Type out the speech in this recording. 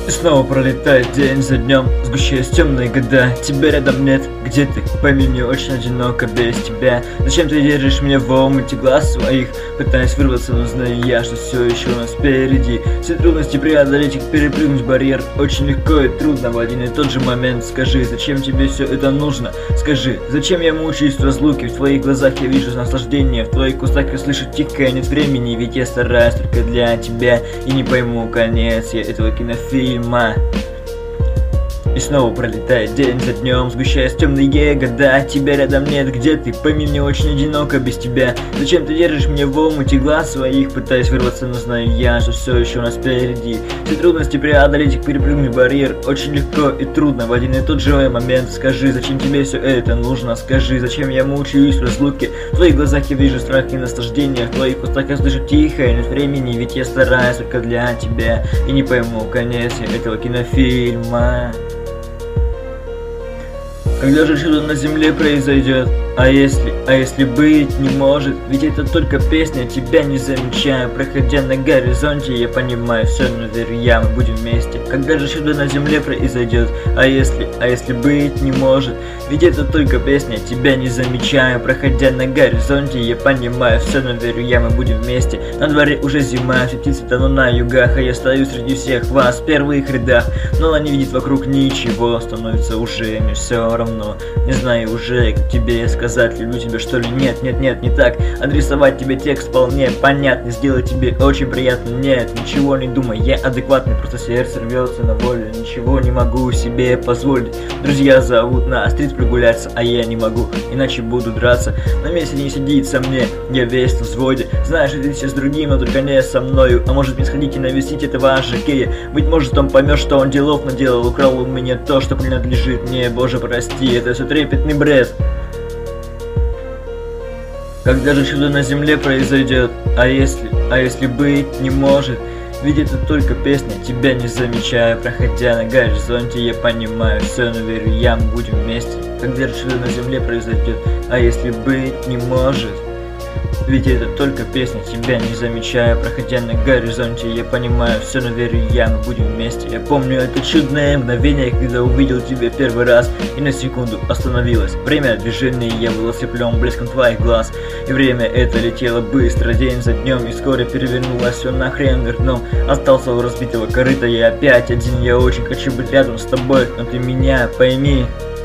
И снова пролетает день за днем, сгущаясь темные года. Тебя рядом нет, где ты? Пойми, мне очень одиноко без тебя. Зачем ты держишь меня в омуте глаз своих? Пытаясь вырваться, но знаю я, что все еще у нас впереди. Все трудности преодолеть, их перепрыгнуть барьер очень легко и трудно в один и тот же момент. Скажи, зачем тебе все это нужно? Скажи, зачем я мучаюсь в разлуке? В твоих глазах я вижу наслаждение, в твоих кустах я слышу тихое нет времени. Ведь я стараюсь только для тебя и не пойму конец я этого кинофильма. И снова пролетает день за днем, сгущаясь темные года. Тебя рядом нет, где ты? Пойми, мне очень одиноко без тебя. Зачем ты держишь меня в омуте глаз своих? Пытаясь вырваться, но знаю я, что все еще у нас впереди. Все трудности преодолеть, их перепрыгнуть барьер очень легко и трудно в один и тот же момент. Скажи, зачем тебе все это нужно? Скажи, зачем я мучаюсь в разлуке? В твоих глазах я вижу страх и наслаждение, в твоих устах я слышу тихое нет времени. Ведь я стараюсь только для тебя и не пойму конец этого кинофильма. Когда же чудо на земле произойдет? А если быть не может? Ведь это только песня, тебя не замечаю. Проходя на горизонте, я понимаю, все, но верю я, мы будем вместе. Когда же чудо на земле произойдет? А если быть не может? Ведь это только песня, тебя не замечаю. Проходя на горизонте, я понимаю, все, но верю я, мы будем вместе. На дворе уже зима, все птицы тонут на югах, а я стою среди всех вас в первых рядах. Но она не видит вокруг ничего, становится уже мне все равно. Не знаю уже, как тебе сказать, люблю тебя что ли? Нет, не так. Адресовать тебе текст вполне понятный, сделать тебе очень приятно. Нет, ничего не думай, я адекватный, просто сердце рвется на волю. Ничего не могу себе позволить. Друзья зовут на стрит прогуляться, а я не могу, иначе буду драться. На месте не сидится мне, я весь на взводе. Знаешь, ты сейчас с другим, но только не со мною. А может мне сходить и навестить этого жокея? Быть может он поймет, что он делов наделал. Украл у меня то, что принадлежит мне. Боже, прости, это все трепетный бред. Когда же чудо на земле произойдет? А если быть не может? Ведь это только песня, тебя не замечаю. Проходя на горизонте, я понимаю, все, но верю я, мы будем вместе. Когда же чудо на земле произойдет? А если быть не может? Ведь это только песня, тебя не замечаю. Проходя на горизонте, я понимаю, все, но верю я, мы будем вместе. Я помню это чудное мгновение, когда увидел тебя первый раз и на секунду остановилось время движения, я был ослеплен блеском твоих глаз. И время это летело быстро, день за днем, и вскоре перевернулось все нахрен вверх дном. Остался у разбитого корыта, я опять один, я очень хочу быть рядом с тобой, но ты меня пойми.